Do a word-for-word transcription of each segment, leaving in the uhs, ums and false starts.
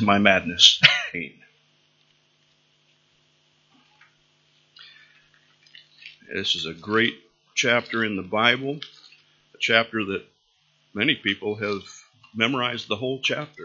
to my madness. This is a great chapter in the Bible, a chapter that many people have memorized the whole chapter.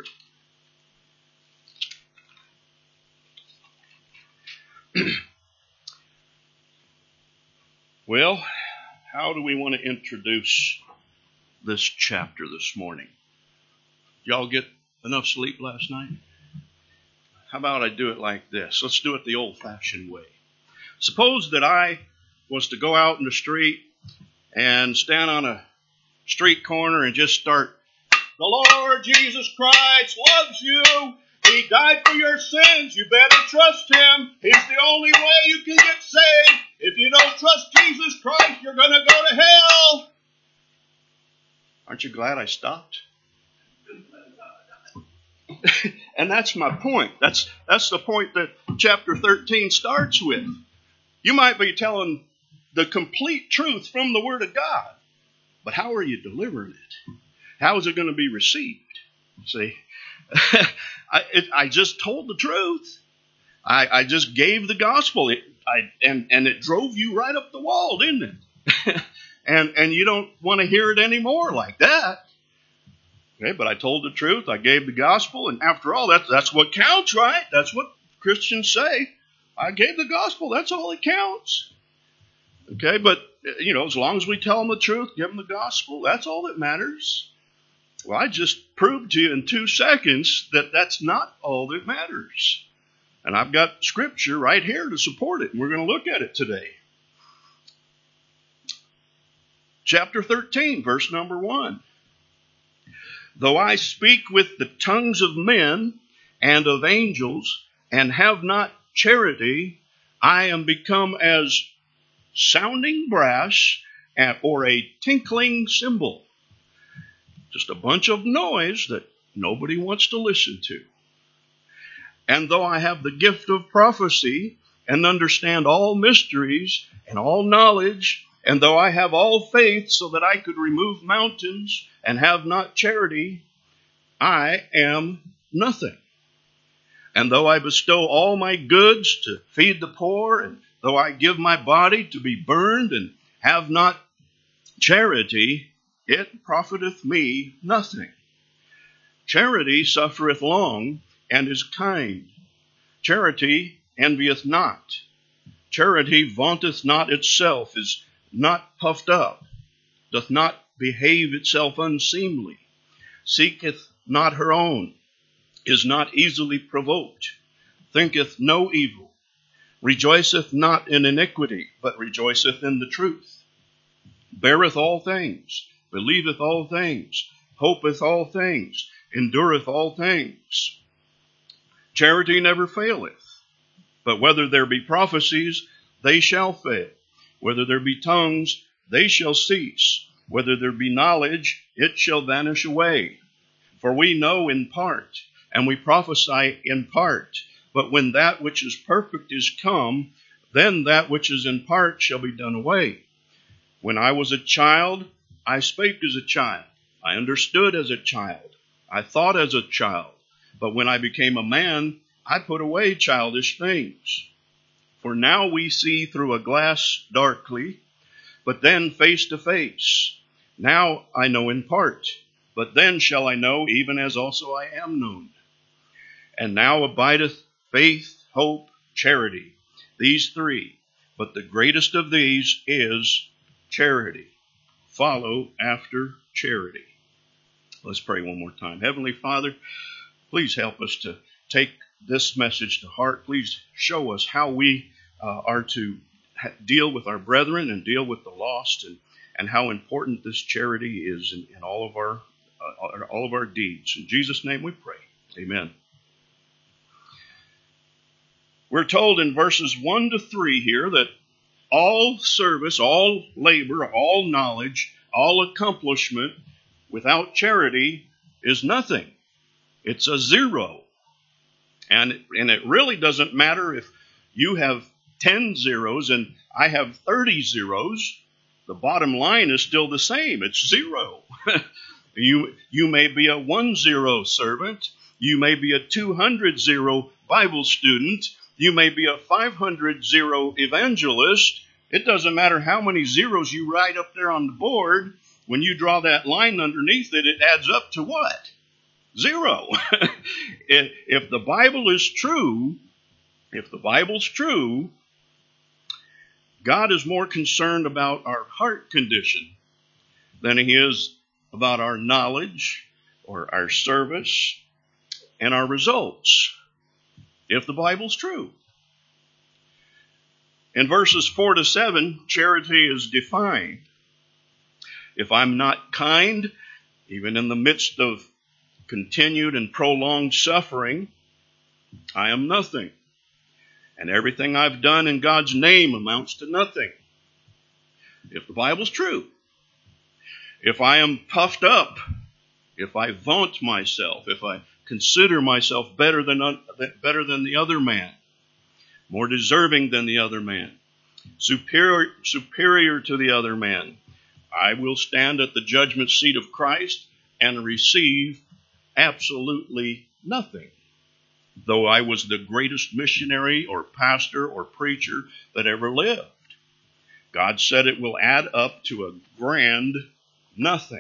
Well, how do we want to introduce this chapter this morning? Y'all get enough sleep last night? How about I do it like this? Let's do it the old-fashioned way. Suppose that I was to go out in the street and stand on a street corner and just start, "The Lord Jesus Christ loves you. He died for your sins. You better trust Him. He's the only way you can get saved. If you don't trust Jesus Christ, you're going to go to hell." Aren't you glad I stopped? And that's my point. That's that's the point that chapter thirteen starts with. You might be telling the complete truth from the Word of God, but how are you delivering it? How is it going to be received? See, I, it, I just told the truth. I, I just gave the gospel, it, I, and and it drove you right up the wall, didn't it? and and you don't want to hear it anymore like that. Okay, but I told the truth. I gave the gospel, and after all, that's that's what counts, right? That's what Christians say. I gave the gospel. That's all that counts. Okay, but you know, as long as we tell them the truth, give them the gospel, that's all that matters. Well, I just proved to you in two seconds that that's not all that matters. And I've got scripture right here to support it, and we're going to look at it today. Chapter thirteen, verse number one. "Though I speak with the tongues of men and of angels, and have not charity, I am become as sounding brass or a tinkling cymbal." Just a bunch of noise that nobody wants to listen to. "And though I have the gift of prophecy and understand all mysteries and all knowledge, and though I have all faith so that I could remove mountains and have not charity, I am nothing. And though I bestow all my goods to feed the poor, and though I give my body to be burned and have not charity, it profiteth me nothing. Charity suffereth long and is kind. Charity envieth not. Charity vaunteth not itself, is not puffed up, doth not behave itself unseemly, seeketh not her own, is not easily provoked, thinketh no evil, rejoiceth not in iniquity, but rejoiceth in the truth, beareth all things, believeth all things, hopeth all things, endureth all things. Charity never faileth, but whether there be prophecies, they shall fail. Whether there be tongues, they shall cease. Whether there be knowledge, it shall vanish away. For we know in part, and we prophesy in part. But when that which is perfect is come, then that which is in part shall be done away. When I was a child, I spake as a child. I understood as a child. I thought as a child. But when I became a man, I put away childish things. For now we see through a glass darkly, but then face to face. Now I know in part, but then shall I know even as also I am known. And now abideth faith, hope, charity, these three. But the greatest of these is charity. Follow after charity. Let's pray one more time. Heavenly Father, please help us to take this message to heart. Please show us how we uh, are to ha- deal with our brethren and deal with the lost, and, and how important this charity is in, in all of our uh, all of our deeds. In Jesus' name we pray. Amen. We're told in verses one to three here that all service, all labor, all knowledge, all accomplishment without charity is nothing. It's a zero. And, and it really doesn't matter if you have ten zeros and I have thirty zeros. The bottom line is still the same. It's zero. you, you may be a one zero servant, You may be a two hundred zero Bible student. You may be a five hundred zero evangelist. It doesn't matter how many zeros you write up there on the board. When you draw that line underneath it, it adds up to what? Zero. If the Bible is true, if the Bible's true, God is more concerned about our heart condition than he is about our knowledge or our service and our results, if the Bible's true. In verses four to seven, charity is defined. If I'm not kind, even in the midst of continued and prolonged suffering, I am nothing. And everything I've done in God's name amounts to nothing. If the Bible's true. If I am puffed up, if I vaunt myself, if I consider myself better than, better than the other man, more deserving than the other man, superior, superior to the other man, I will stand at the judgment seat of Christ and receive absolutely nothing, though I was the greatest missionary or pastor or preacher that ever lived. God said it will add up to a grand nothing.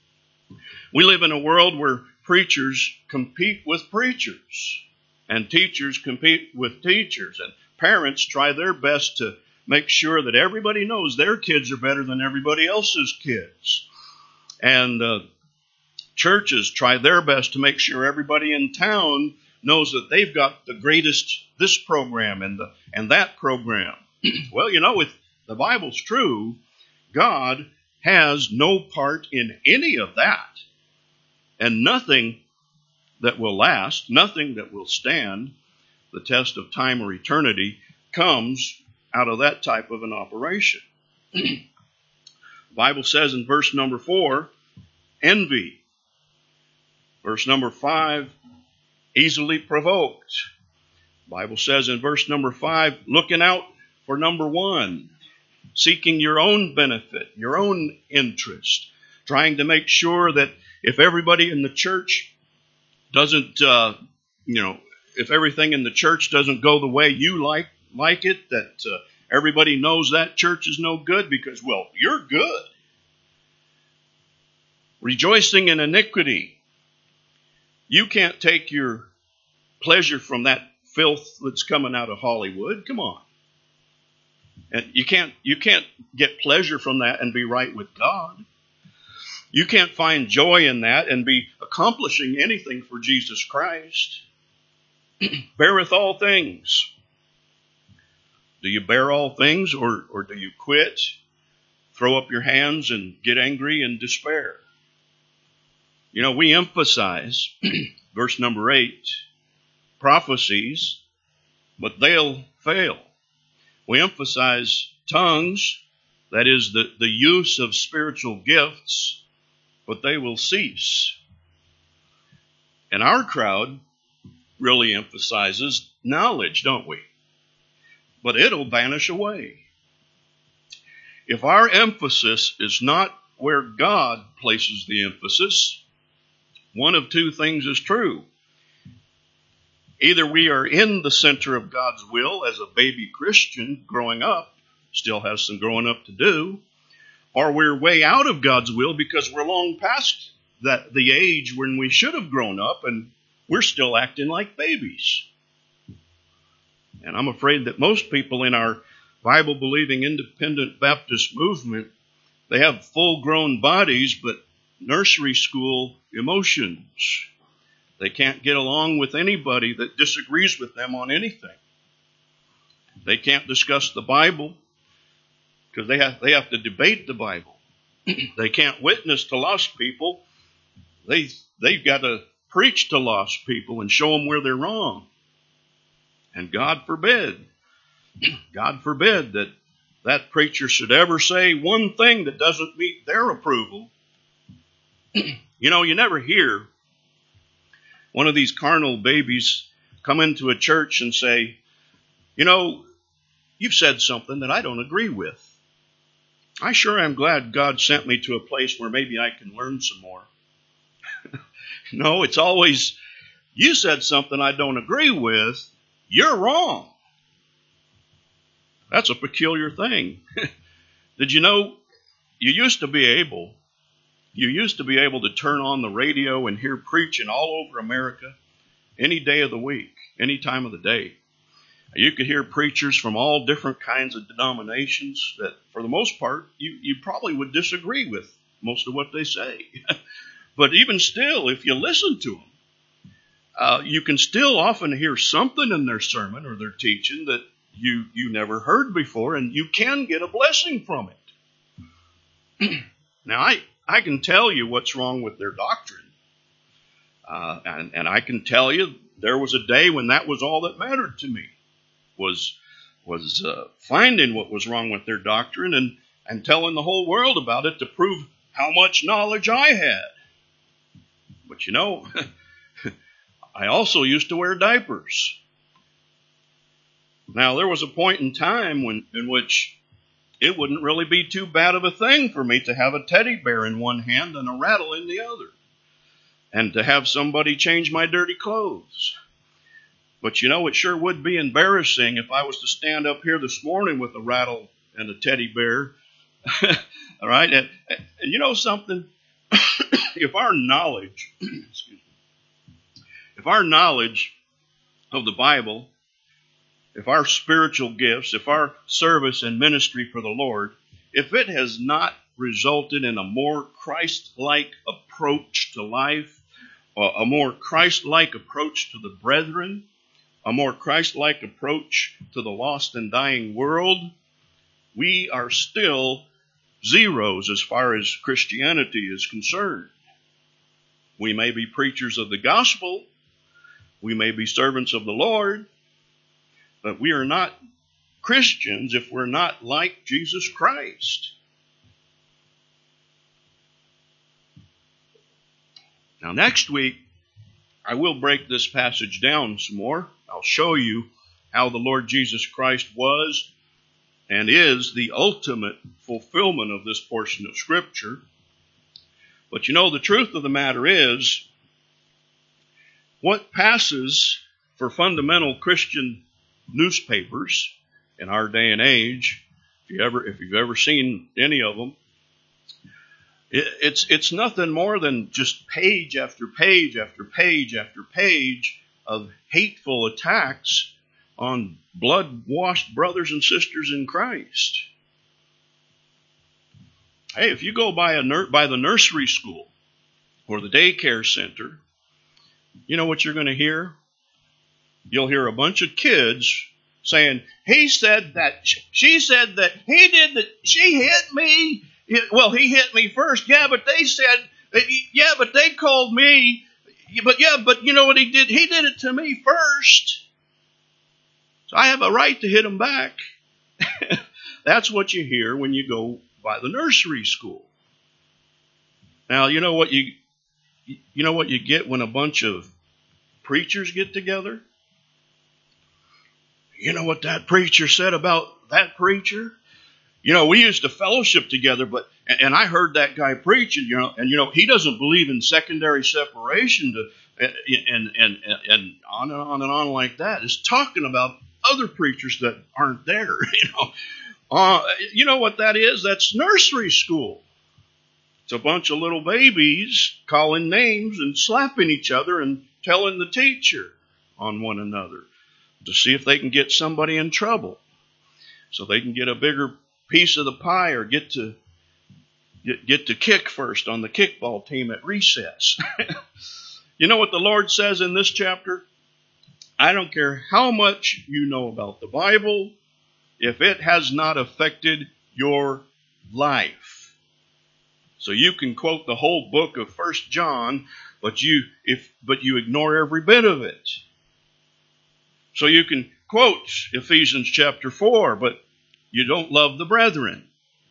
We live in a world where preachers compete with preachers, and teachers compete with teachers, and parents try their best to make sure that everybody knows their kids are better than everybody else's kids. And uh, churches try their best to make sure everybody in town knows that they've got the greatest this program and the and that program. Well, you know, if the Bible's true, God has no part in any of that. And nothing that will last, nothing that will stand the test of time or eternity comes out of that type of an operation. The Bible says in verse number four, envy. Verse number five, easily provoked. The Bible says in verse number five, looking out for number one, seeking your own benefit, your own interest, trying to make sure that if everybody in the church doesn't, uh, you know, if everything in the church doesn't go the way you like like it, that uh, everybody knows that church is no good because, well, you're good. Rejoicing in iniquity. You can't take your pleasure from that filth that's coming out of Hollywood. Come on. And you can't you can't get pleasure from that and be right with God. You can't find joy in that and be accomplishing anything for Jesus Christ. Beareth all things. Do you bear all things, or, or do you quit, throw up your hands, and get angry and despair? You know, we emphasize, verse number eight, prophecies, but they'll fail. We emphasize tongues, that is the, the use of spiritual gifts, but they will cease. And our crowd really emphasizes knowledge, don't we? But it'll vanish away. If our emphasis is not where God places the emphasis, one of two things is true. Either we are in the center of God's will as a baby Christian growing up, still has some growing up to do, or we're way out of God's will because we're long past that the age when we should have grown up and we're still acting like babies. And I'm afraid that most people in our Bible-believing independent Baptist movement, they have full-grown bodies but nursery school emotions. They can't get along with anybody that disagrees with them on anything. They can't discuss the Bible because they have, they have to debate the Bible. They can't witness to lost people. They, they've got to preach to lost people and show them where they're wrong. And God forbid, God forbid that that preacher should ever say one thing that doesn't meet their approval. You know, you never hear one of these carnal babies come into a church and say, you know, you've said something that I don't agree with. I sure am glad God sent me to a place where maybe I can learn some more. No, it's always, You said something I don't agree with. You're wrong. That's a peculiar thing. Did you know you used to be able, you used to be able to turn on the radio and hear preaching all over America any day of the week, any time of the day. You could hear preachers from all different kinds of denominations that, for the most part, you, you probably would disagree with most of what they say. But even still, if you listen to them, uh, you can still often hear something in their sermon or their teaching that you, you never heard before, and you can get a blessing from it. Now, I, I can tell you what's wrong with their doctrine. Uh, and, and I can tell you there was a day when that was all that mattered to me, was was uh, finding what was wrong with their doctrine and, and telling the whole world about it to prove how much knowledge I had. But you know, I also used to wear diapers. Now, there was a point in time when in which it wouldn't really be too bad of a thing for me to have a teddy bear in one hand and a rattle in the other, and to have somebody change my dirty clothes. But you know, it sure would be embarrassing if I was to stand up here this morning with a rattle and a teddy bear. All right? And, and you know something? If our knowledge, excuse me, if our knowledge of the Bible, if our spiritual gifts, if our service and ministry for the Lord, if it has not resulted in a more Christ-like approach to life, a more Christ-like approach to the brethren, a more Christ-like approach to the lost and dying world, we are still zeros as far as Christianity is concerned. We may be preachers of the gospel, we may be servants of the Lord, but we are not Christians if we're not like Jesus Christ. Now, next week, I will break this passage down some more. I'll show you how the Lord Jesus Christ was and is the ultimate fulfillment of this portion of Scripture. But you know, the truth of the matter is, what passes for fundamental Christian newspapers in our day and age, if you ever, if you've ever seen any of them, it, it's it's nothing more than just page after page after page after page of hateful attacks on blood-washed brothers and sisters in Christ. Hey, if you go by a nur- by the nursery school or the daycare center, you know what you're going to hear? You'll hear a bunch of kids saying, he said that, she said that, he did that, she hit me. Well, he hit me first. Yeah, but they said, yeah, but they called me. But yeah, but you know what he did? He did it to me first. So I have a right to hit him back. That's what you hear when you go by the nursery school. Now, you know what you, you know what you get when a bunch of preachers get together? You know what that preacher said about that preacher? You know, we used to fellowship together, but and I heard that guy preaching, you know, and you know, he doesn't believe in secondary separation to and and and, and on and on and on like that. It's talking about other preachers that aren't there, you know. Uh, you know what that is? That's nursery school. It's a bunch of little babies calling names and slapping each other and telling the teacher on one another to see if they can get somebody in trouble, so they can get a bigger piece of the pie or get to get, get to kick first on the kickball team at recess. You know what the Lord says in this chapter? I don't care how much you know about the Bible, if it has not affected your life. So you can quote the whole book of First John, but you if but you ignore every bit of it. So you can quote Ephesians chapter four, but you don't love the brethren.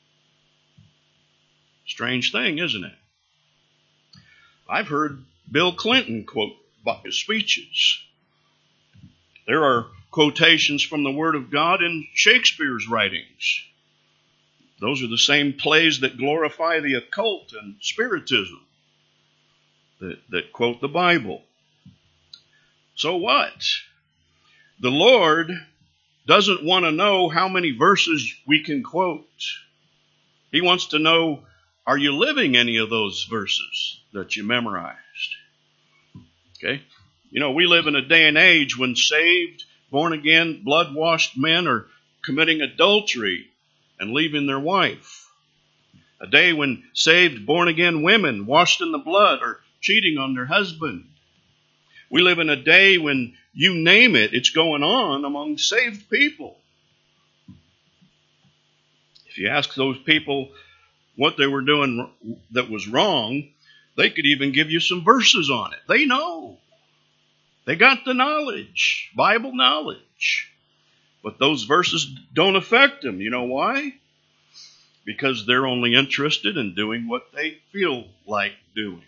Strange thing, isn't it? I've heard Bill Clinton quote his speeches. There are quotations from the Word of God in Shakespeare's writings. Those are the same plays that glorify the occult and spiritism that, that quote the Bible. So what? The Lord doesn't want to know how many verses we can quote. He wants to know, are you living any of those verses that you memorized? Okay? You know, we live in a day and age when saved, born-again, blood-washed men are committing adultery and leaving their wife. A day when saved, born-again women, washed in the blood, are cheating on their husband. We live in a day when, you name it, it's going on among saved people. If you ask those people what they were doing that was wrong, they could even give you some verses on it. They know. They got the knowledge, Bible knowledge. But those verses don't affect them. You know why? Because they're only interested in doing what they feel like doing.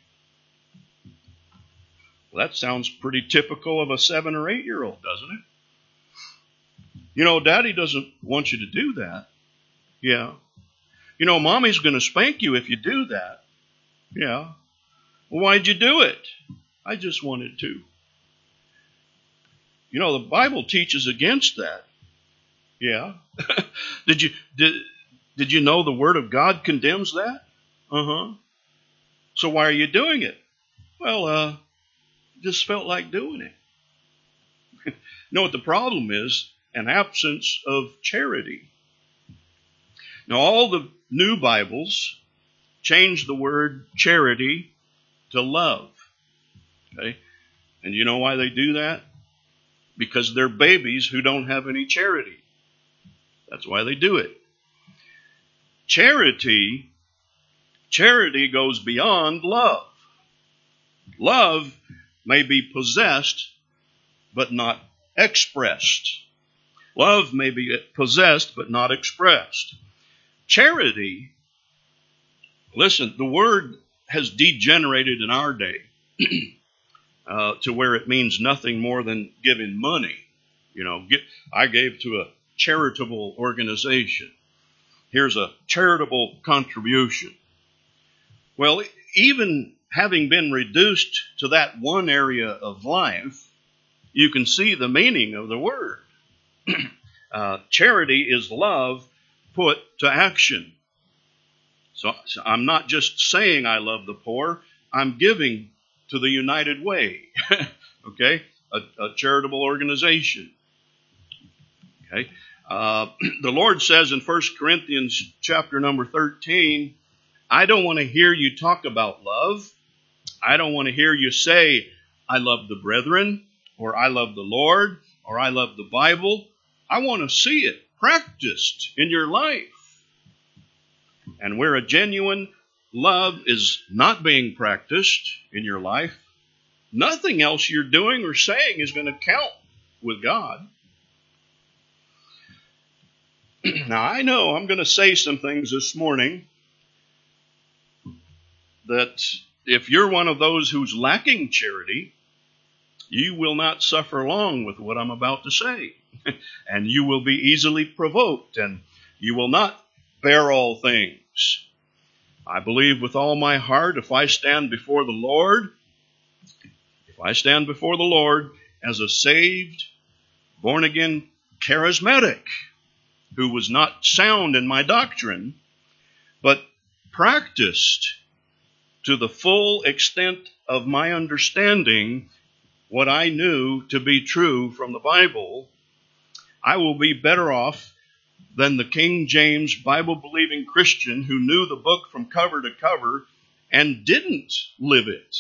Well, that sounds pretty typical of a seven or eight year old, doesn't it? You know, Daddy doesn't want you to do that. Yeah. You know, Mommy's going to spank you if you do that. Yeah. Well, why'd you do it? I just wanted to. You know, the Bible teaches against that. Yeah. did you did did you know the Word of God condemns that? Uh-huh. So why are you doing it? Well, uh, just felt like doing it. You know what the problem is? An absence of charity. Now, all the new Bibles change the word charity to love. Okay? And you know why they do that? Because they're babies who don't have any charity. That's why they do it. Charity, charity goes beyond love. Love may be possessed, but not expressed. Love may be possessed, but not expressed. Charity, listen, the word has degenerated in our day uh, to where it means nothing more than giving money. You know, get, I gave to a charitable organization. Here's a charitable contribution. Well, even having been reduced to that one area of life, you can see the meaning of the word. uh, charity is love put to action. So, so I'm not just saying I love the poor, I'm giving to the United Way, okay, a, a charitable organization. Okay, uh, the Lord says in First Corinthians chapter number thirteen, I don't want to hear you talk about love. I don't want to hear you say, I love the brethren, or I love the Lord, or I love the Bible. I want to see it practiced in your life. And where a genuine love is not being practiced in your life, nothing else you're doing or saying is going to count with God. Now, I know I'm going to say some things this morning that if you're one of those who's lacking charity, you will not suffer long with what I'm about to say. And you will be easily provoked, and you will not bear all things. I believe with all my heart, if I stand before the Lord, if I stand before the Lord as a saved, born-again charismatic, who was not sound in my doctrine, but practiced to the full extent of my understanding what I knew to be true from the Bible, I will be better off than the King James Bible-believing Christian who knew the book from cover to cover and didn't live it.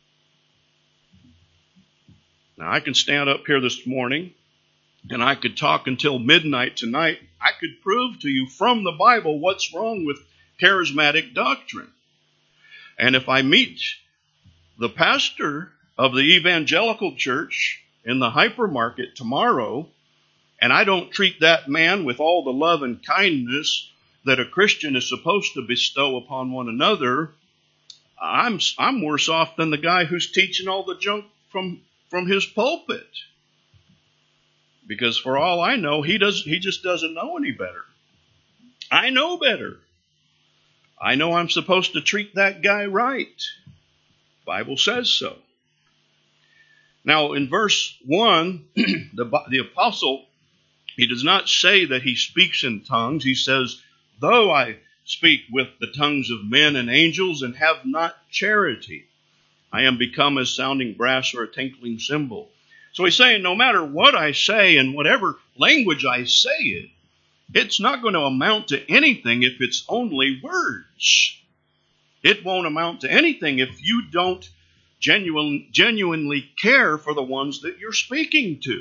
Now, I can stand up here this morning and I could talk until midnight tonight. I could prove to you from the Bible what's wrong with charismatic doctrine. And if I meet the pastor of the evangelical church in the hypermarket tomorrow, and I don't treat that man with all the love and kindness that a Christian is supposed to bestow upon one another, I'm I'm worse off than the guy who's teaching all the junk from, from his pulpit. Because for all I know, he does he just doesn't know any better. I know better. I know I'm supposed to treat that guy right. The Bible says so. Now, in verse one, the, the apostle, he does not say that he speaks in tongues. He says, though I speak with the tongues of men and angels and have not charity, I am become as sounding brass or a tinkling cymbal. So he's saying no matter what I say and whatever language I say it, it's not going to amount to anything if it's only words. It won't amount to anything if you don't genuine, genuinely care for the ones that you're speaking to.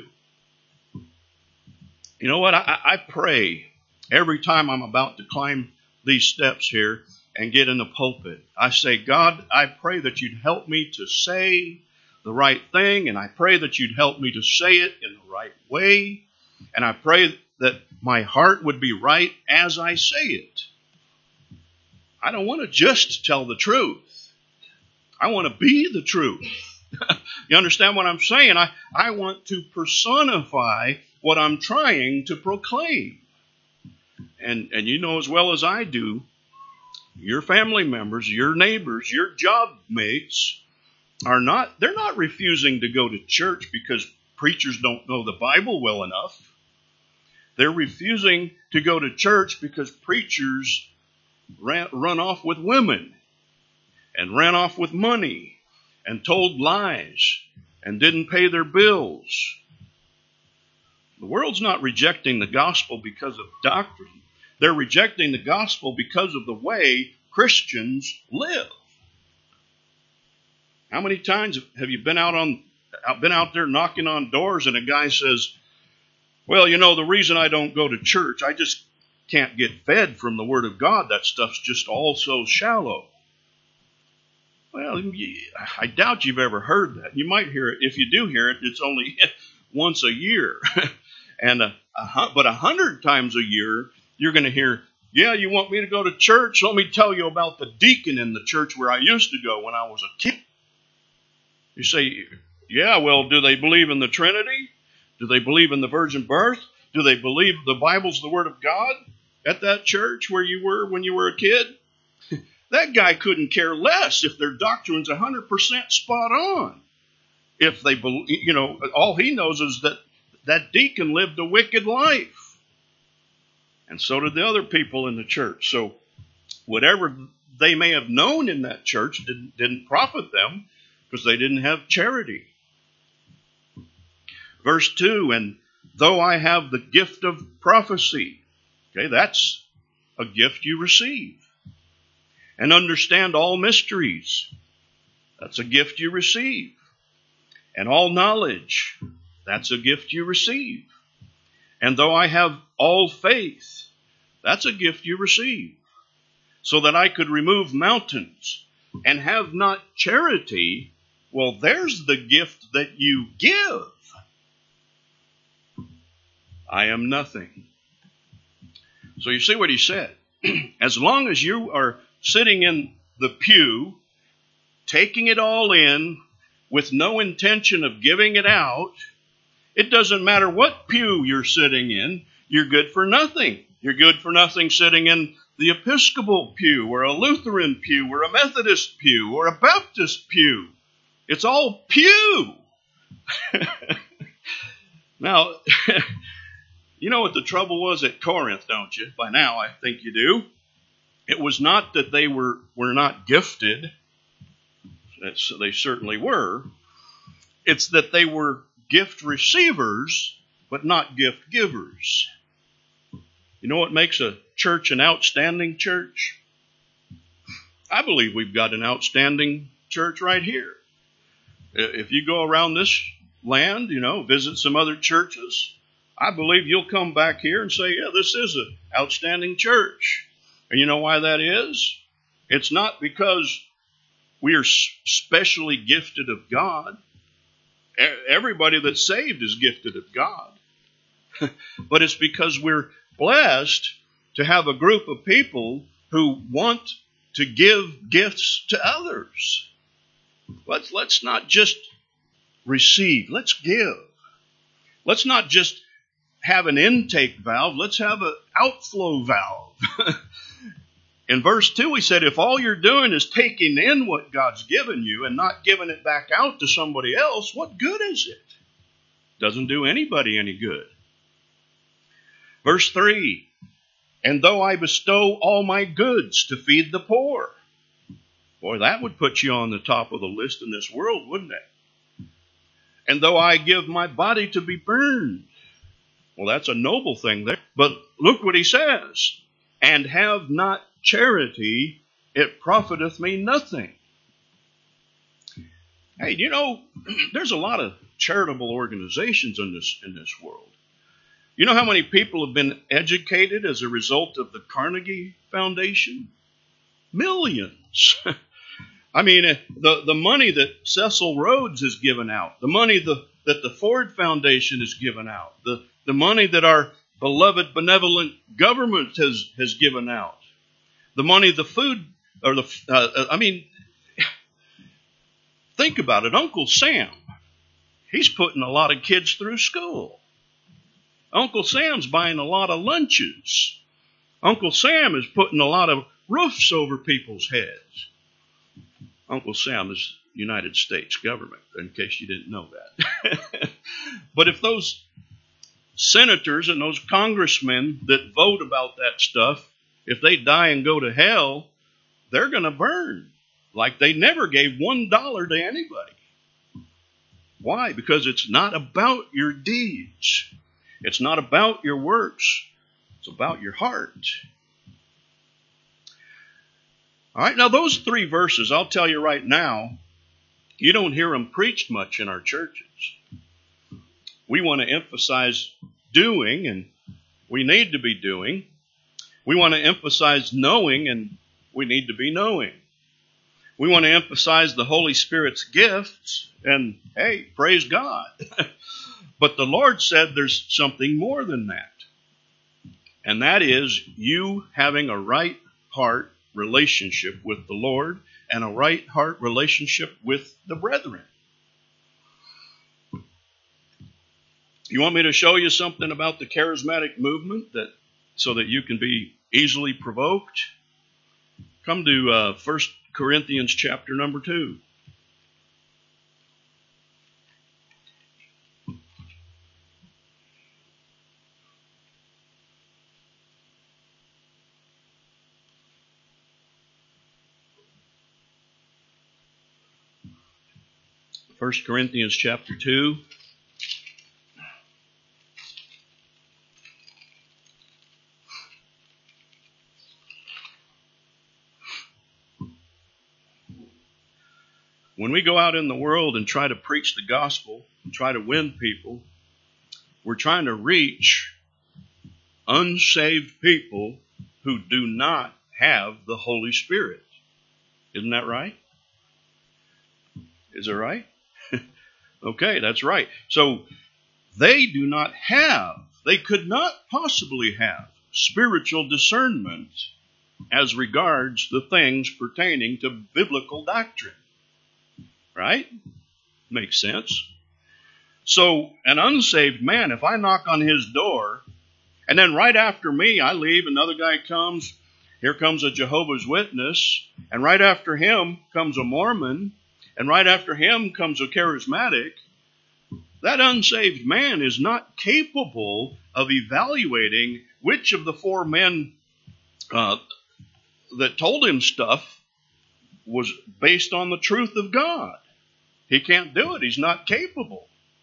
You know what? I, I pray every time I'm about to climb these steps here and get in the pulpit. I say, God, I pray that you'd help me to say the right thing, and I pray that you'd help me to say it in the right way, and I pray that my heart would be right as I say it. I don't want to just tell the truth. I want to be the truth. You understand what I'm saying? I, I want to personify what I'm trying to proclaim. And, and you know as well as I do, your family members, your neighbors, your job mates are not, they're not refusing to go to church because preachers don't know the Bible well enough. They're refusing to go to church because preachers ran, run off with women and ran off with money and told lies and didn't pay their bills. The world's not rejecting the gospel because of doctrine. They're rejecting the gospel because of the way Christians live. How many times have you been out on, been out there knocking on doors and a guy says, well, you know, the reason I don't go to church, I just can't get fed from the Word of God. That stuff's just all so shallow. Well, I doubt you've ever heard that. You might hear it. If you do hear it, it's only once a year. and a, a, But a hundred times a year, you're going to hear, yeah, you want me to go to church? Let me tell you about the deacon in the church where I used to go when I was a kid. You say, yeah, well, do they believe in the Trinity? Do they believe in the virgin birth? Do they believe the Bible's the Word of God at that church where you were when you were a kid? That guy couldn't care less if their doctrine's one hundred percent spot on. If they, you know, all he knows is that that deacon lived a wicked life. And so did the other people in the church. So whatever they may have known in that church didn't, didn't profit them because they didn't have charity. Verse two, and though I have the gift of prophecy, okay, that's a gift you receive. And understand all mysteries, that's a gift you receive. And all knowledge, that's a gift you receive. And though I have all faith, that's a gift you receive. So that I could remove mountains and have not charity, well, there's the gift that you give. I am nothing. So you see what he said. As long as you are sitting in the pew, taking it all in, with no intention of giving it out, it doesn't matter what pew you're sitting in, you're good for nothing. You're good for nothing sitting in the Episcopal pew, or a Lutheran pew, or a Methodist pew, or a Baptist pew. It's all pew. Now, you know what the trouble was at Corinth, don't you? By now, I think you do. It was not that they were, were not gifted. It's, they certainly were. It's that they were gift receivers, but not gift givers. You know what makes a church an outstanding church? I believe we've got an outstanding church right here. If you go around this land, you know, visit some other churches, I believe you'll come back here and say, yeah, this is an outstanding church. And you know why that is? It's not because we are specially gifted of God. Everybody that's saved is gifted of God. But it's because we're blessed to have a group of people who want to give gifts to others. Let's, let's not just receive. Let's give. Let's not just have an intake valve. Let's have an outflow valve. In verse two, he said, if all you're doing is taking in what God's given you and not giving it back out to somebody else, what good is it? Doesn't do anybody any good. Verse three, and though I bestow all my goods to feed the poor. Boy, that would put you on the top of the list in this world, wouldn't it? And though I give my body to be burned. Well, that's a noble thing there. But look what he says. And have not charity, it profiteth me nothing. Hey, you know, there's a lot of charitable organizations in this in this world. You know how many people have been educated as a result of the Carnegie Foundation? Millions. I mean, the, the money that Cecil Rhodes has given out, the money the, that the Ford Foundation has given out, the, the money that our beloved benevolent government has, has given out, the money the food, or the, uh, I mean, think about it. Uncle Sam, he's putting a lot of kids through school. Uncle Sam's buying a lot of lunches. Uncle Sam is putting a lot of roofs over people's heads. Uncle Sam is United States government, in case you didn't know that. But if those senators and those congressmen that vote about that stuff, if they die and go to hell, they're going to burn like they never gave one dollar to anybody. Why? Because it's not about your deeds. It's not about your works. It's about your heart. All right, now those three verses, I'll tell you right now, you don't hear them preached much in our churches. We want to emphasize doing, and we need to be doing. We want to emphasize knowing, and we need to be knowing. We want to emphasize the Holy Spirit's gifts, and hey, praise God. But the Lord said there's something more than that. And that is you having a right heart relationship with the Lord and a right heart relationship with the brethren. You want me to show you something about the charismatic movement that so that you can be easily provoked? Come to uh, First Corinthians chapter number two. First Corinthians chapter two. When we go out in the world and try to preach the gospel and try to win people, we're trying to reach unsaved people who do not have the Holy Spirit. Isn't that right? Is it right? Okay, that's right. So they do not have, they could not possibly have spiritual discernment as regards the things pertaining to biblical doctrine. Right? Makes sense. So an unsaved man, if I knock on his door, and then right after me, I leave, another guy comes, here comes a Jehovah's Witness, and right after him comes a Mormon, and right after him comes a charismatic, that unsaved man is not capable of evaluating which of the four men uh, that told him stuff was based on the truth of God. He can't do it. He's not capable.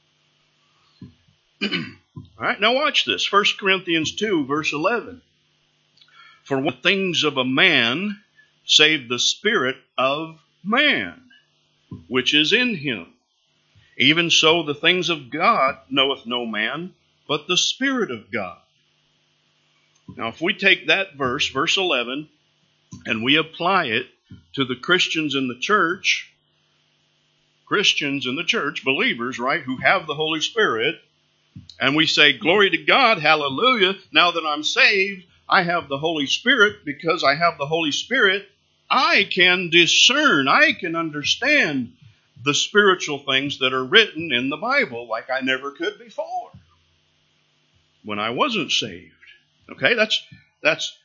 All right, now watch this. First Corinthians two, verse eleven. For what things of a man save the spirit of man, which is in him. Even so the things of God knoweth no man, but the Spirit of God. Now if we take that verse, verse eleven, and we apply it to the Christians in the church, Christians in the church, believers, right, who have the Holy Spirit, and we say, glory to God, hallelujah, now that I'm saved, I have the Holy Spirit. Because I have the Holy Spirit, I can discern, I can understand the spiritual things that are written in the Bible like I never could before when I wasn't saved. Okay, that's that's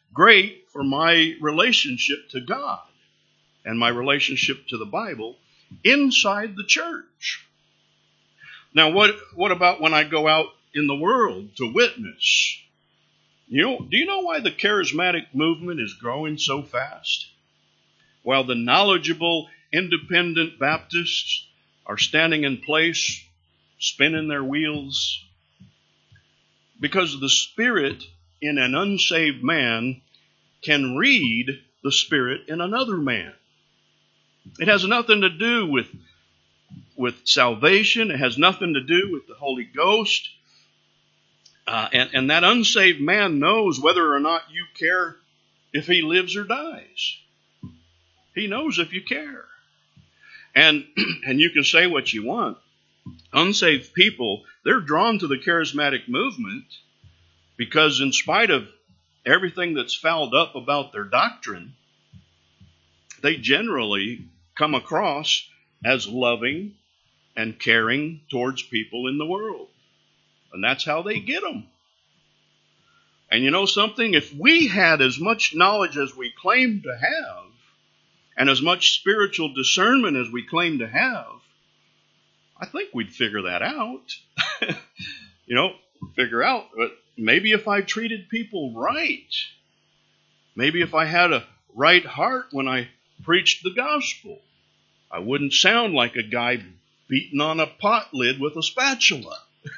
great for my relationship to God and my relationship to the Bible inside the church. Now, what, what about when I go out in the world to witness? You know, do you know why the charismatic movement is growing so fast? While the knowledgeable independent Baptists are standing in place, spinning their wheels, because the Spirit in an unsaved man can read the Spirit in another man. It has nothing to do with, with salvation. It has nothing to do with the Holy Ghost. Uh, and, and that unsaved man knows whether or not you care if he lives or dies. He knows if you care. And, and you can say what you want. Unsaved people, they're drawn to the charismatic movement because in spite of everything that's fouled up about their doctrine, they generally come across as loving and caring towards people in the world. And that's how they get them. And you know something? If we had as much knowledge as we claim to have, and as much spiritual discernment as we claim to have, I think we'd figure that out. you know, figure out, but maybe if I treated people right, maybe if I had a right heart when I preached the gospel, I wouldn't sound like a guy beating on a pot lid with a spatula.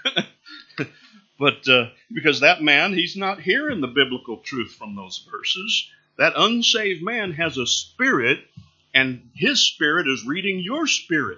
But uh, because that man, he's not hearing the biblical truth from those verses. That unsaved man has a spirit, and his spirit is reading your spirit.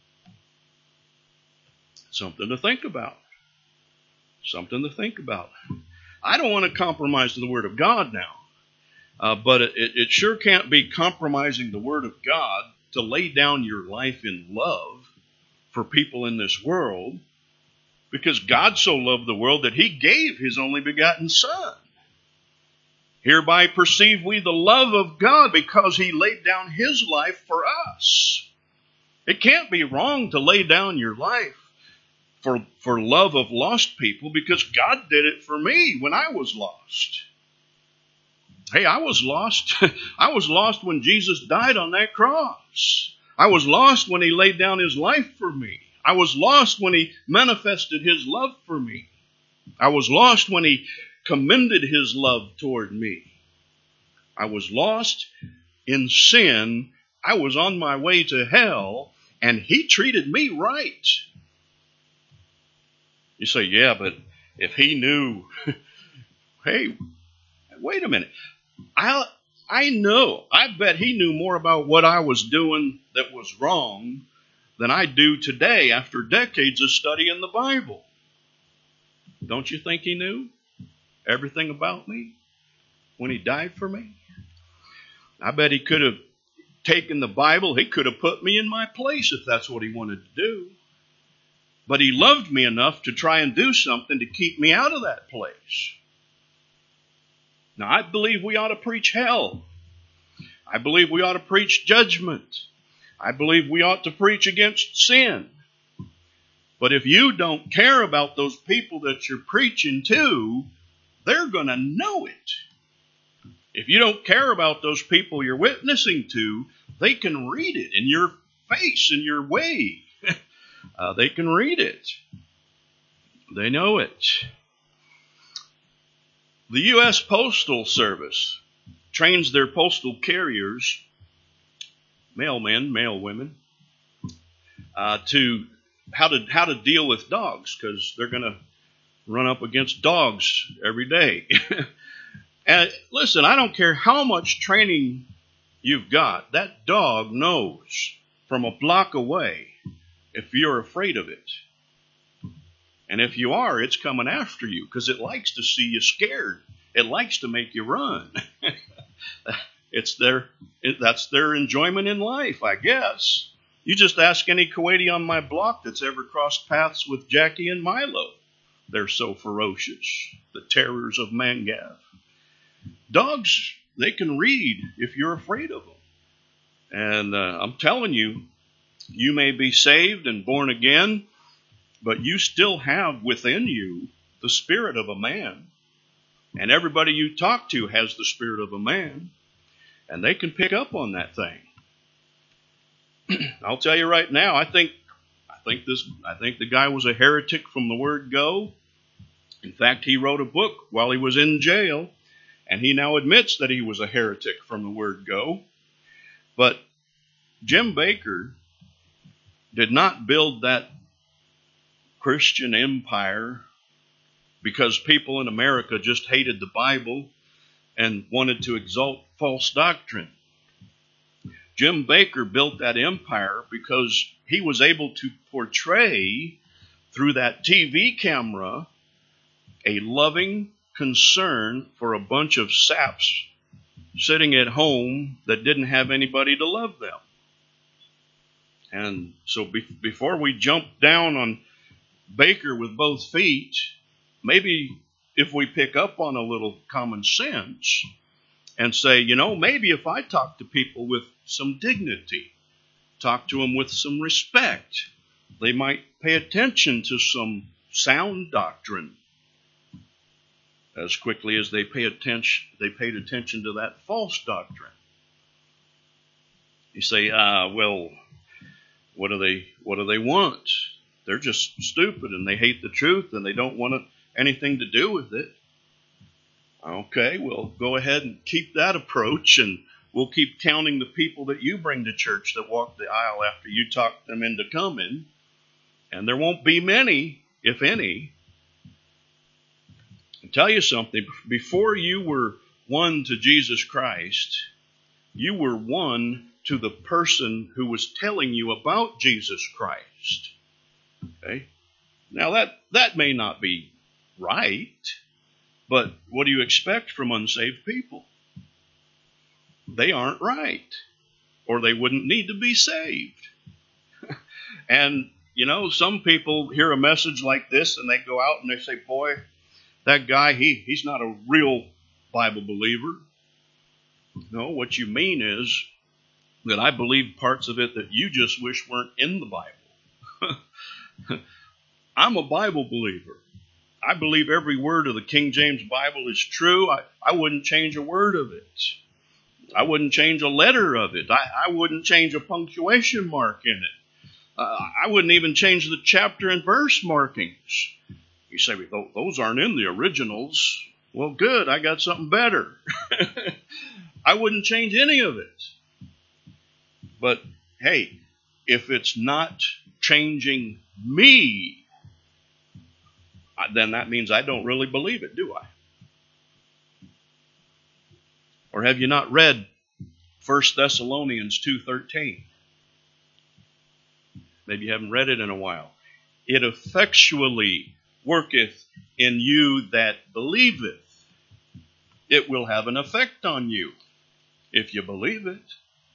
Something to think about. Something to think about. I don't want to compromise the Word of God now, uh, but it, it sure can't be compromising the Word of God to lay down your life in love for people in this world, because God so loved the world that he gave his only begotten Son. Hereby perceive we the love of God, because he laid down his life for us. It can't be wrong to lay down your life for, for love of lost people, because God did it for me when I was lost. Hey, I was lost. I was lost when Jesus died on that cross. I was lost when he laid down his life for me. I was lost when he manifested his love for me. I was lost when he commended his love toward me. I was lost in sin. I was on my way to hell, and he treated me right. You say, yeah, but if he knew, hey, wait a minute. I I know, I bet he knew more about what I was doing that was wrong than I do today after decades of studying the Bible. Don't you think he knew everything about me when he died for me? I bet he could have taken the Bible, he could have put me in my place if that's what he wanted to do. But he loved me enough to try and do something to keep me out of that place. Now, I believe we ought to preach hell. I believe we ought to preach judgment. I believe we ought to preach against sin. But if you don't care about those people that you're preaching to, they're going to know it. If you don't care about those people you're witnessing to, they can read it in your face, in your way. uh, they can read it. They know it. The U S Postal Service trains their postal carriers, mailmen, mailwomen, uh, to how to how to deal with dogs, because they're going to run up against dogs every day. And listen, I don't care how much training you've got. That dog knows from a block away if you're afraid of it. And if you are, it's coming after you because it likes to see you scared. It likes to make you run. It's their, it, that's their enjoyment in life, I guess. You just ask any Kuwaiti on my block that's ever crossed paths with Jackie and Milo. They're so ferocious, the terrors of Mangav. Dogs, they can read if you're afraid of them. And uh, I'm telling you, you may be saved and born again, but you still have within you the spirit of a man. And everybody you talk to has the spirit of a man, and they can pick up on that thing. I'll tell you right now, I think I think this I think the guy was a heretic from the word go. In fact, he wrote a book while he was in jail, and he now admits that he was a heretic from the word go. But Jim Bakker did not build that Christian empire because people in America just hated the Bible and wanted to exalt false doctrine. Jim Bakker built that empire because he was able to portray through that T V camera a loving concern for a bunch of saps sitting at home that didn't have anybody to love them. And so be- before we jump down on Bakker with both feet, maybe if we pick up on a little common sense and say, you know, maybe if I talk to people with some dignity, talk to them with some respect, they might pay attention to some sound doctrine as quickly as they pay attention, they paid attention to that false doctrine. You say, ah, well, what do they, what do they want? They're just stupid and they hate the truth and they don't want anything to do with it. Okay, well, go ahead and keep that approach, and we'll keep counting the people that you bring to church that walk the aisle after you talk them into coming. And there won't be many, if any. I'll tell you something. Before you were won to Jesus Christ, you were won to the person who was telling you about Jesus Christ. Okay? Now that, that may not be right, but what do you expect from unsaved people? They aren't right, or they wouldn't need to be saved. And, you know, some people hear a message like this and they go out and they say, boy, that guy, he, he's not a real Bible believer. No, what you mean is that I believe parts of it that you just wish weren't in the Bible. I'm a Bible believer. I believe every word of the King James Bible is true. I, I wouldn't change a word of it. I wouldn't change a letter of it. I, I wouldn't change a punctuation mark in it. Uh, I wouldn't even change the chapter and verse markings. You say, those aren't in the originals. Well, good. I got something better. I wouldn't change any of it. But, hey, if it's not changing me, then that means I don't really believe it, do I? Or have you not read First Thessalonians two thirteen? Maybe you haven't read it in a while. It effectually worketh in you that believeth. It will have an effect on you if you believe it.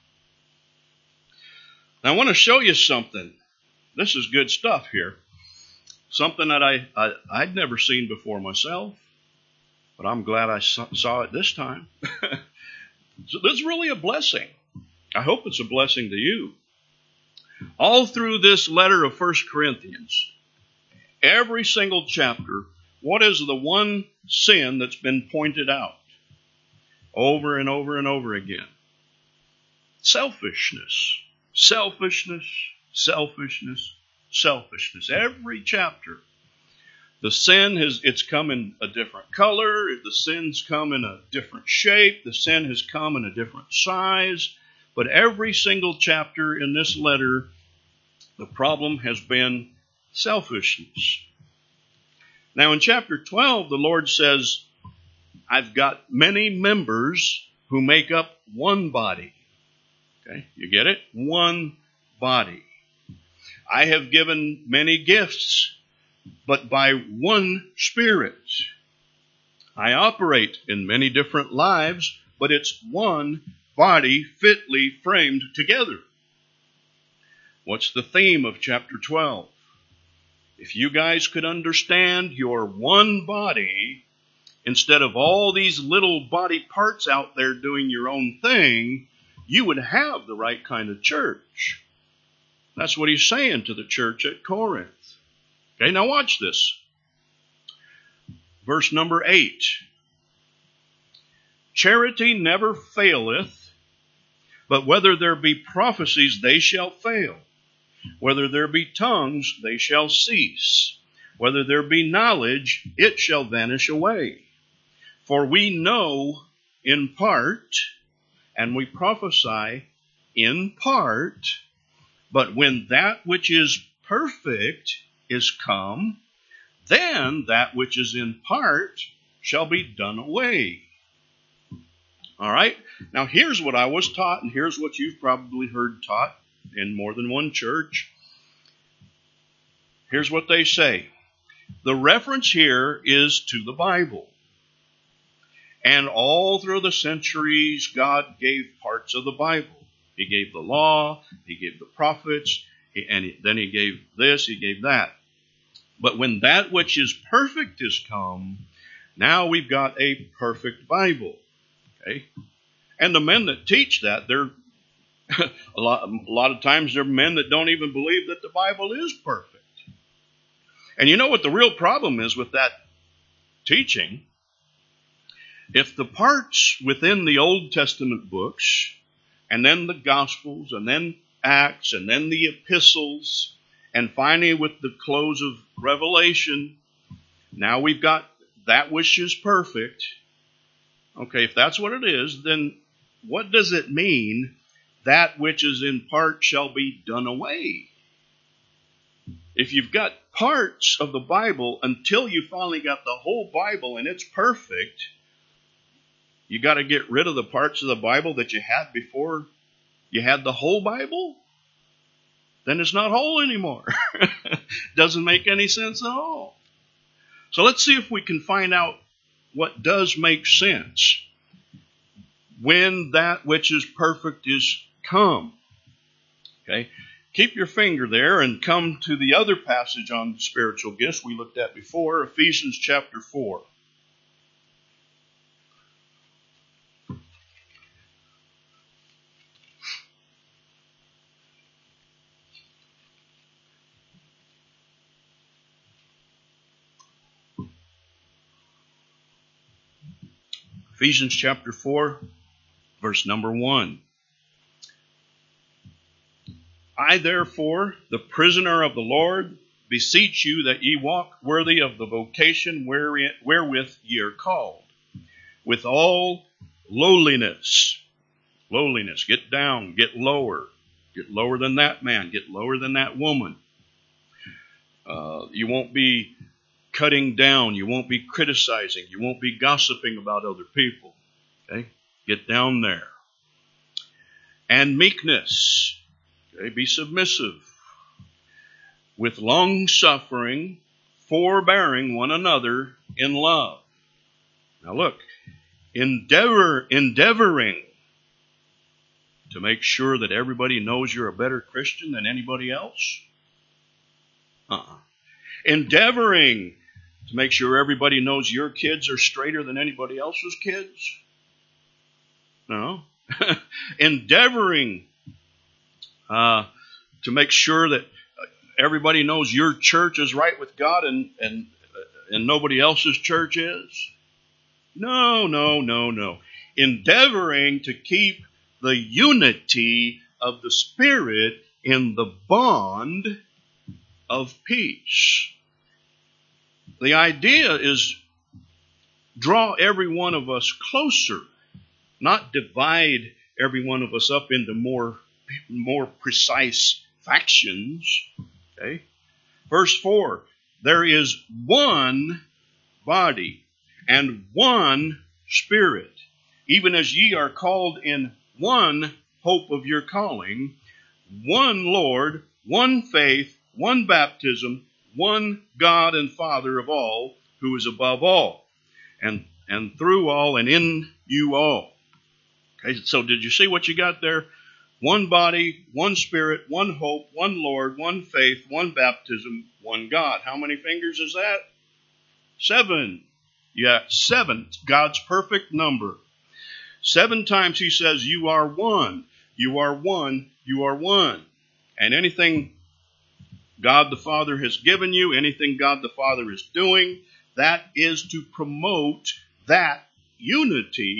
Now, I want to show you something. This is good stuff here. Something that I, I, I'd never seen before myself, but I'm glad I saw, saw it this time. So this is really a blessing. I hope it's a blessing to you. All through this letter of First Corinthians, every single chapter, what is the one sin that's been pointed out over and over and over again? Selfishness. Selfishness. Selfishness. Selfishness. Every chapter. The sin has, it's come in a different color. The sin's come in a different shape. The sin has come in a different size. But every single chapter in this letter, the problem has been selfishness. Now in chapter twelve, the Lord says, I've got many members who make up one body. Okay, you get it? One body. I have given many gifts, but by one Spirit. I operate in many different lives, but it's one body fitly framed together. What's the theme of chapter twelve? If you guys could understand your one body, instead of all these little body parts out there doing your own thing, you would have the right kind of church. That's what he's saying to the church at Corinth. Okay, now watch this. Verse number eight. Charity never faileth, but whether there be prophecies, they shall fail. Whether there be tongues, they shall cease. Whether there be knowledge, it shall vanish away. For we know in part, and we prophesy in part, but when that which is perfect is come, then that which is in part shall be done away. All right? Now here's what I was taught, and here's what you've probably heard taught in more than one church. Here's what they say. The reference here is to the Bible. And all through the centuries, God gave parts of the Bible. He gave the law, He gave the prophets, and then He gave this, He gave that. But when that which is perfect is come, now we've got a perfect Bible. Okay? And the men that teach that, they're a lot, a lot of times they're men that don't even believe that the Bible is perfect. And you know what the real problem is with that teaching? If the parts within the Old Testament books, and then the Gospels, and then Acts, and then the epistles, and finally with the close of Revelation, now we've got that which is perfect. Okay, if that's what it is, then what does it mean, that which is in part shall be done away? If you've got parts of the Bible, until you finally got the whole Bible and it's perfect, you got to get rid of the parts of the Bible that you had before you had the whole Bible? Then it's not whole anymore. Doesn't make any sense at all. So let's see if we can find out what does make sense when that which is perfect is come. Okay? Keep your finger there and come to the other passage on spiritual gifts we looked at before, Ephesians chapter four. Ephesians chapter four, verse number one. I therefore, the prisoner of the Lord, beseech you that ye walk worthy of the vocation wherewith ye are called, with all lowliness. Lowliness. Get down. Get lower. Get lower than that man. Get lower than that woman. Uh, you won't be cutting down. You won't be criticizing. You won't be gossiping about other people. Okay? Get down there. And meekness. Okay? Be submissive. With long suffering, forbearing one another in love. Now look, endeavor, endeavoring to make sure that everybody knows you're a better Christian than anybody else. Uh-uh. Endeavoring to make sure everybody knows your kids are straighter than anybody else's kids. No. Endeavoring uh, to make sure that everybody knows your church is right with God and, and, and nobody else's church is. No, no, no, no. Endeavoring to keep the unity of the Spirit in the bond of peace. The idea is draw every one of us closer, not divide every one of us up into more, more precise factions. Okay? Verse four, there is one body and one Spirit, even as ye are called in one hope of your calling, one Lord, one faith, one baptism, one God and Father of all, who is above all, and and through all and in you all. Okay, so did you see what you got there? One body, one Spirit, one hope, one Lord, one faith, one baptism, one God. How many fingers is that? Seven. Yeah, seven. God's perfect number. Seven times he says, you are one, you are one, you are one. And anything God the Father has given you, anything God the Father is doing, that is to promote that unity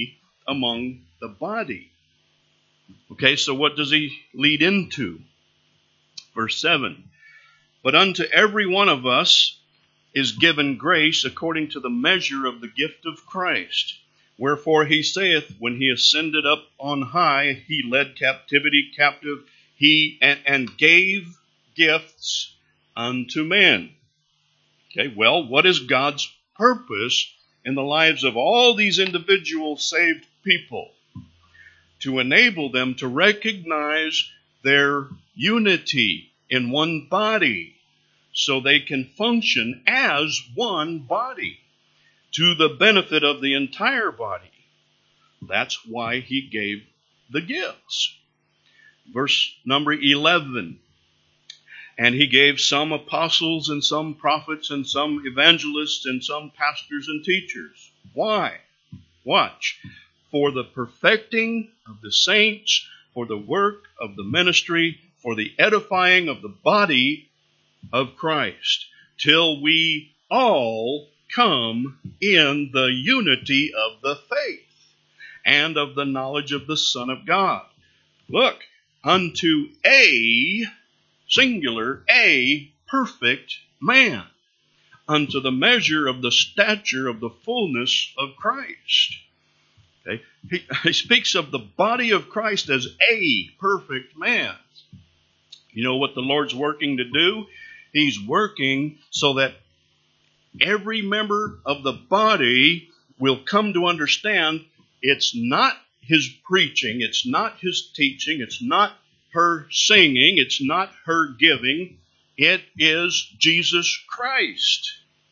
among the body. Okay, so what does he lead into? Verse seven. But unto every one of us is given grace according to the measure of the gift of Christ. Wherefore he saith, when he ascended up on high, he led captivity captive, he and, and gave gifts unto men. Okay, well, what is God's purpose in the lives of all these individual saved people? To enable them to recognize their unity in one body, so they can function as one body to the benefit of the entire body. That's why he gave the gifts. Verse number eleven. And he gave some apostles and some prophets and some evangelists and some pastors and teachers. Why? Watch. For the perfecting of the saints, for the work of the ministry, for the edifying of the body of Christ, till we all come in the unity of the faith and of the knowledge of the Son of God. Look, unto a, singular, a perfect man, unto the measure of the stature of the fullness of Christ. Okay? He, he speaks of the body of Christ as a perfect man. You know what the Lord's working to do? He's working so that every member of the body will come to understand it's not his preaching, it's not his teaching, it's not her singing, it's not her giving, it is Jesus Christ.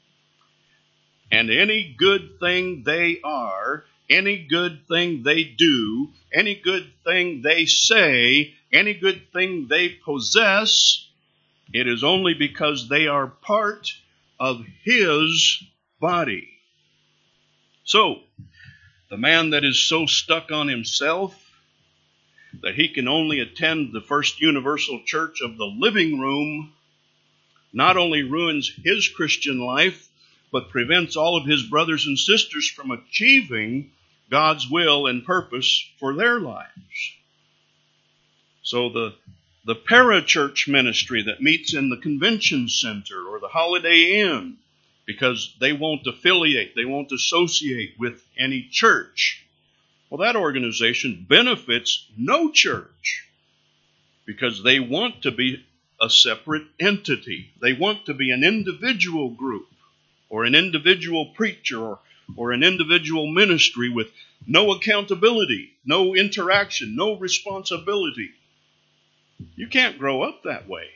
And any good thing they are, any good thing they do, any good thing they say, any good thing they possess, it is only because they are part of his body. So, the man that is so stuck on himself that he can only attend the First Universal Church of the living room not only ruins his Christian life, but prevents all of his brothers and sisters from achieving God's will and purpose for their lives. So the, the parachurch ministry that meets in the convention center or the Holiday Inn, because they won't affiliate, they won't associate with any church. Well, that organization benefits no church because they want to be a separate entity. They want to be an individual group or an individual preacher or, or an individual ministry with no accountability, no interaction, no responsibility. You can't grow up that way.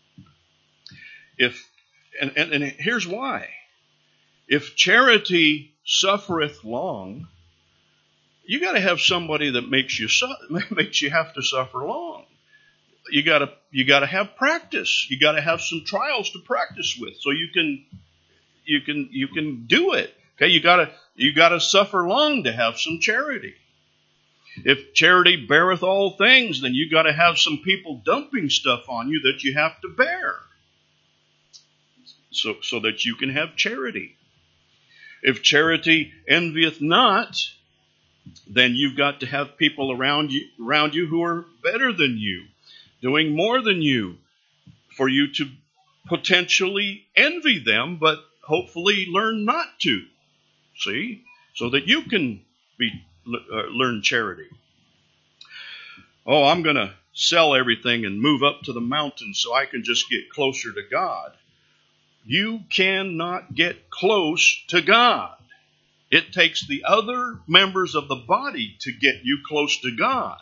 If and, and, and here's why. If charity suffereth long, you got to have somebody that makes you su- makes you have to suffer long. You got to you got to have practice. You got to have some trials to practice with, so you can you can you can do it. Okay, you got to you got to suffer long to have some charity. If charity beareth all things, then you got to have some people dumping stuff on you that you have to bear, so so that you can have charity. If charity envieth not, then you've got to have people around you around you who are better than you, doing more than you, for you to potentially envy them, but hopefully learn not to. See? So that you can be uh, learn charity. Oh, I'm going to sell everything and move up to the mountains so I can just get closer to God. You cannot get close to God. It takes the other members of the body to get you close to God.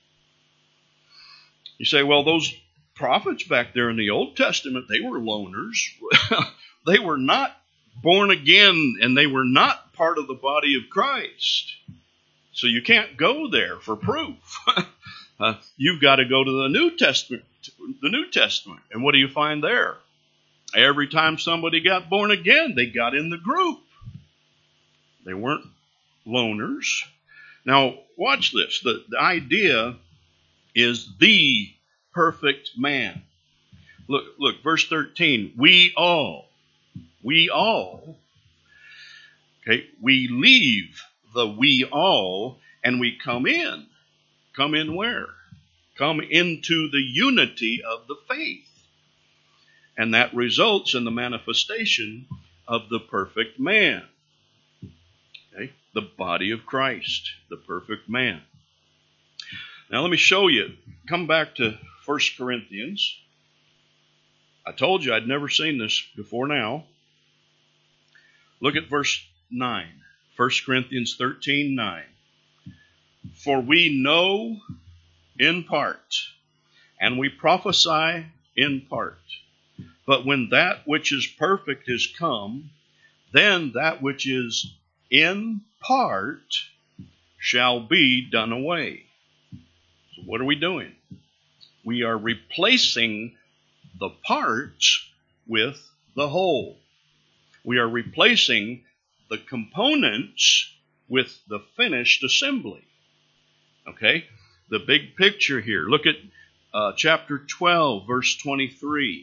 You say, well, those prophets back there in the Old Testament, they were loners. They were not born again, and they were not part of the body of Christ. So you can't go there for proof. uh, you've got to go to the New Testament. The New Testament, and what do you find there? Every time somebody got born again, they got in the group. They weren't loners. Now, watch this. The, the idea is the perfect man. Look, look, verse thirteen. We all, we all, okay, we leave the we all And we come in. Come in where? Come into the unity of the faith. And that results in the manifestation of the perfect man. Okay? The body of Christ, the perfect man. Now let me show you. Come back to First Corinthians. I told you I'd never seen this before now. Look at verse nine. First Corinthians thirteen nine. For we know in part, and we prophesy in part. But when that which is perfect is come, then that which is in part shall be done away. So what are we doing? We are replacing the parts with the whole. We are replacing the components with the finished assembly. Okay? The big picture here. Look at uh, chapter twelve, verse twenty-three.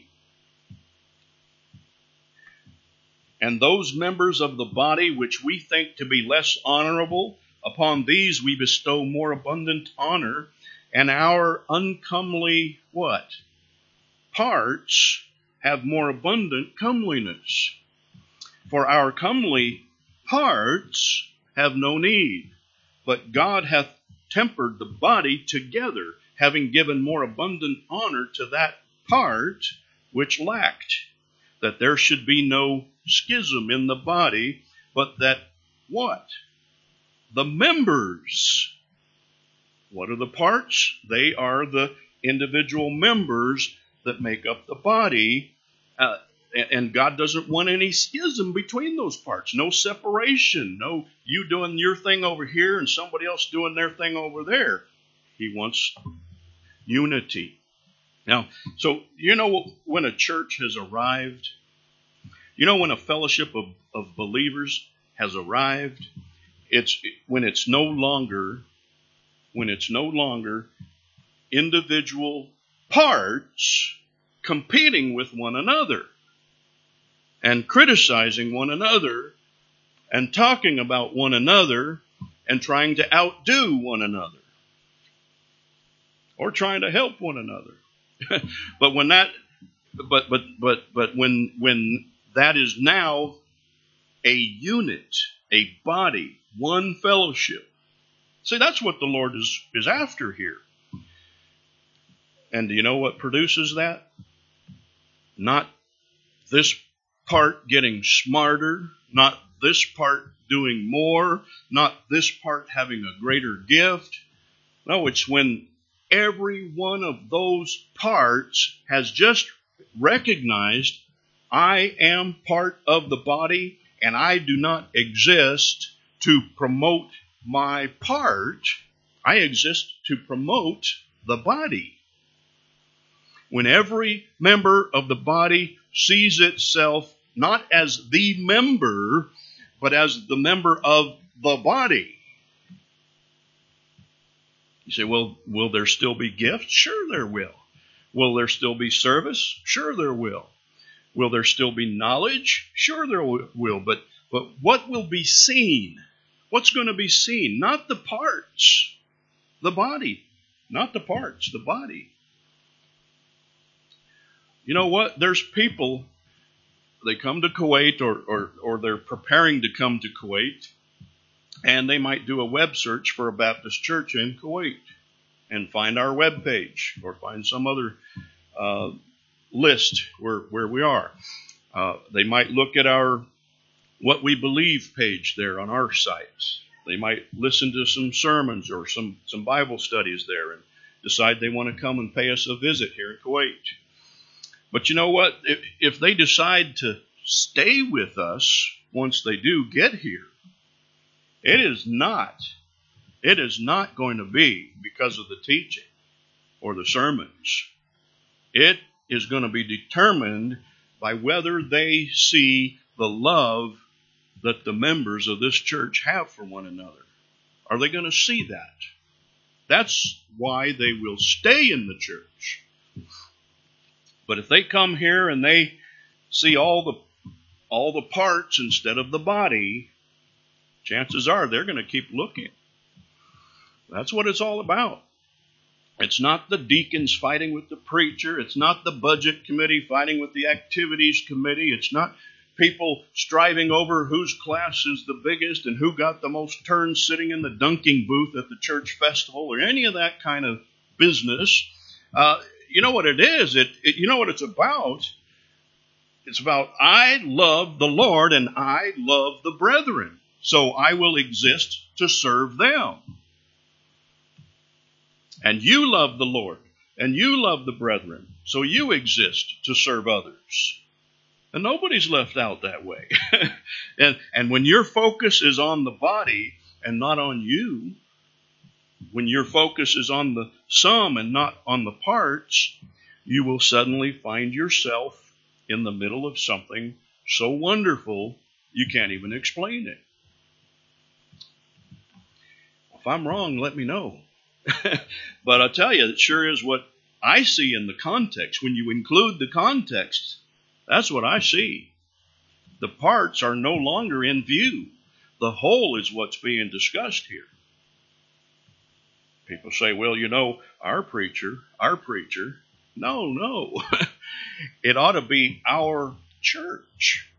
And those members of the body which we think to be less honorable, upon these we bestow more abundant honor, and our uncomely what? Parts have more abundant comeliness. For our comely parts have no need, but God hath tempered the body together, having given more abundant honor to that part which lacked, that there should be no schism in the body, but that what? The members. What are the parts? They are the individual members that make up the body. Uh, and God doesn't want any schism between those parts. No separation. No you doing your thing over here and somebody else doing their thing over there. He wants unity. Now, so you know when a church has arrived, you know when a fellowship of, of believers has arrived, it's when it's no longer when it's no longer individual parts competing with one another and criticizing one another and talking about one another and trying to outdo one another or trying to help one another. But when that but but but but when when that is now a unit, a body, one fellowship. See, that's what the Lord is, is after here. And do you know what produces that? Not this part getting smarter, not this part doing more, not this part having a greater gift. No, it's when every one of those parts has just recognized, I am part of the body and I do not exist to promote my part. I exist to promote the body. When every member of the body sees itself not as the member, but as the member of the body. You say, well, will there still be gifts? Sure there will. Will there still be service? Sure there will. Will there still be knowledge? Sure there will. But, but what will be seen? What's going to be seen? Not the parts. The body. Not the parts. The body. You know what? There's people, they come to Kuwait or, or, or they're preparing to come to Kuwait, and they might do a web search for a Baptist church in Kuwait and find our web page or find some other uh, list where, where we are. Uh, they might look at our What We Believe page there on our sites. They might listen to some sermons or some, some Bible studies there and decide they want to come and pay us a visit here in Kuwait. But you know what? If, if they decide to stay with us once they do get here, it is not, it is not going to be because of the teaching or the sermons. It is going to be determined by whether they see the love that the members of this church have for one another. Are they going to see that? That's why they will stay in the church. But if they come here and they see all the all the parts instead of the body, chances are they're going to keep looking. That's what it's all about. It's not the deacons fighting with the preacher. It's not the budget committee fighting with the activities committee. It's not people striving over whose class is the biggest and who got the most turns sitting in the dunking booth at the church festival or any of that kind of business. Uh, you know what it is? It, it, you know what it's about? It's about I love the Lord and I love the brethren. So I will exist to serve them. And you love the Lord, and you love the brethren, so you exist to serve others. And nobody's left out that way. and, and when your focus is on the body and not on you, when your focus is on the sum and not on the parts, you will suddenly find yourself in the middle of something so wonderful you can't even explain it. If I'm wrong, let me know. But I'll tell you, it sure is what I see in the context. When you include the context, that's what I see. The parts are no longer in view. The whole is what's being discussed here. People say, well, you know, our preacher, our preacher. No, no. It ought to be our church.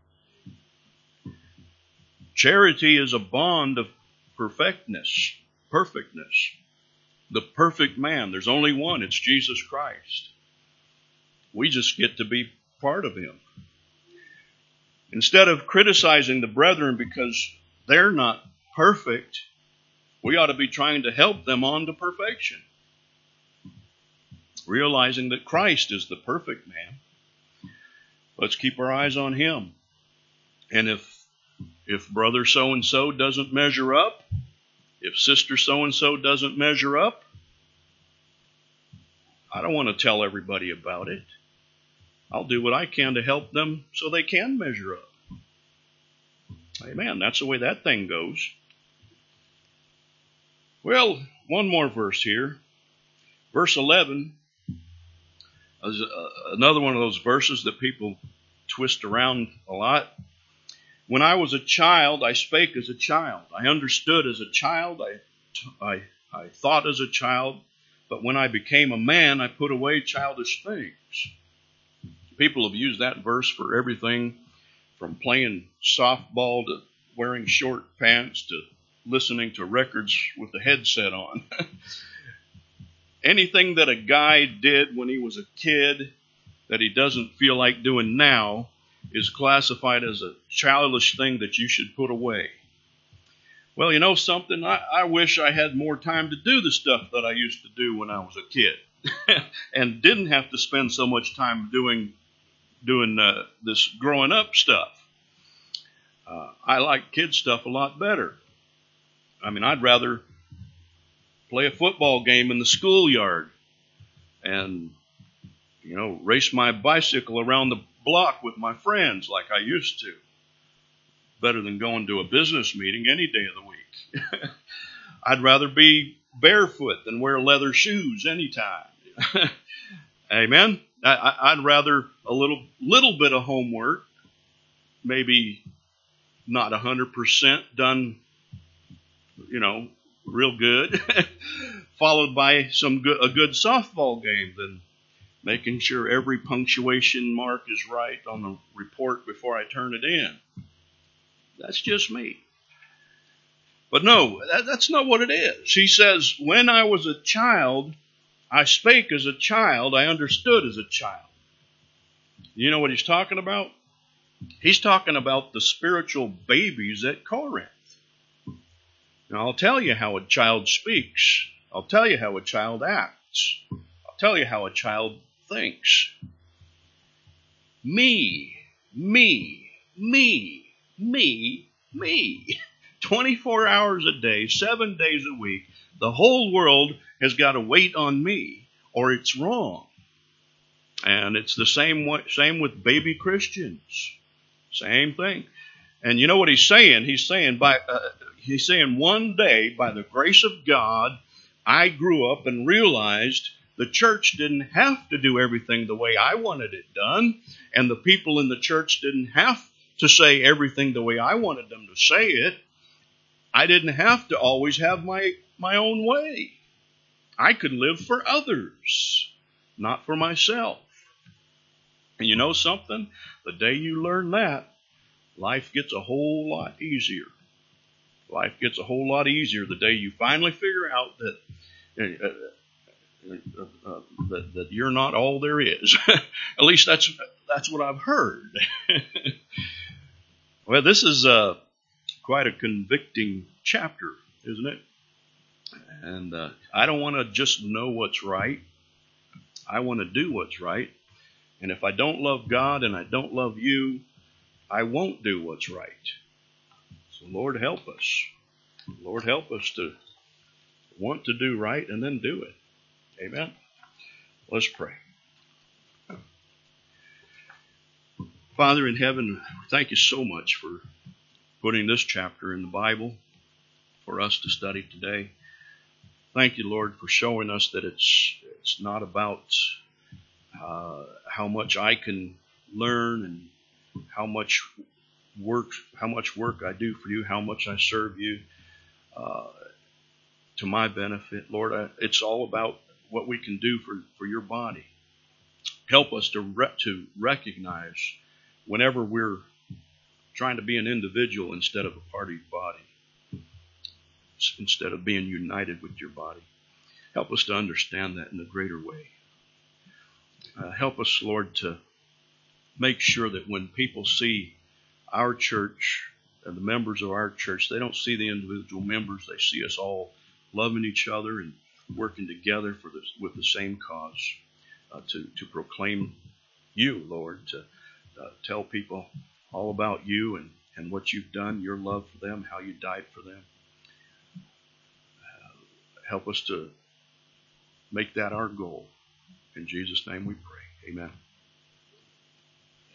Charity is a bond of perfectness, perfectness. The perfect man. There's only one. It's Jesus Christ. We just get to be part of him. Instead of criticizing the brethren because they're not perfect, we ought to be trying to help them on to perfection. Realizing that Christ is the perfect man. Let's keep our eyes on him. And if, if brother so-and-so doesn't measure up, if sister so-and-so doesn't measure up, I don't want to tell everybody about it. I'll do what I can to help them so they can measure up. Amen. That's the way that thing goes. Well, one more verse here. Verse eleven is another one of those verses that people twist around a lot. When I was a child, I spake as a child. I understood as a child. I, I, I thought as a child. But when I became a man, I put away childish things. People have used that verse for everything from playing softball to wearing short pants to listening to records with the headset on. Anything that a guy did when he was a kid that he doesn't feel like doing now is classified as a childish thing that you should put away. Well, you know something? I, I wish I had more time to do the stuff that I used to do when I was a kid and didn't have to spend so much time doing doing uh, this growing up stuff. Uh, I like kid stuff a lot better. I mean, I'd rather play a football game in the schoolyard and, you know, race my bicycle around the block with my friends like I used to. Better than going to a business meeting any day of the week. I'd rather be barefoot than wear leather shoes anytime. Amen? I, I'd rather a little little bit of homework, maybe not one hundred percent done, you know, real good, followed by some good, a good softball game than making sure every punctuation mark is right on the report before I turn it in. That's just me. But no, that, that's not what it is. He says, when I was a child, I spake as a child, I understood as a child. You know what he's talking about? He's talking about the spiritual babies at Corinth. Now, I'll tell you how a child speaks. I'll tell you how a child acts. I'll tell you how a child thinks. Me, me, me. Me, me, twenty-four hours a day, seven days a week. The whole world has got to wait on me or it's wrong. And it's the same way, same with baby Christians. Same thing. And you know what he's saying? He's saying by uh, he's saying one day, by the grace of God, I grew up and realized the church didn't have to do everything the way I wanted it done, and the people in the church didn't have to say everything the way I wanted them to say it. I didn't have to always have my, my own way. I could live for others, not for myself. And you know something? The day you learn that, life gets a whole lot easier. Life gets a whole lot easier the day you finally figure out that uh, uh, uh, that, that you're not all there is. At least that's that's what I've heard. Well, this is uh, quite a convicting chapter, isn't it? And uh, I don't want to just know what's right. I want to do what's right. And if I don't love God and I don't love you, I won't do what's right. So Lord, help us. Lord, help us to want to do right and then do it. Amen. Let's pray. Father in heaven, thank you so much for putting this chapter in the Bible for us to study today. Thank you, Lord, for showing us that it's it's not about uh, how much I can learn and how much work how much work I do for you, how much I serve you uh, to my benefit, Lord. I, it's all about what we can do for, for your body. Help us to re- to recognize whenever we're trying to be an individual instead of a part of your body, instead of being united with your body. Help us to understand that in a greater way. Uh, help us, Lord, to make sure that when people see our church and the members of our church, they don't see the individual members. They see us all loving each other and working together for this, with the same cause, uh, to, to proclaim you, Lord, to uh, tell people all about you and, and what you've done, your love for them, how you died for them. Uh, help us to make that our goal. In Jesus' name we pray. Amen.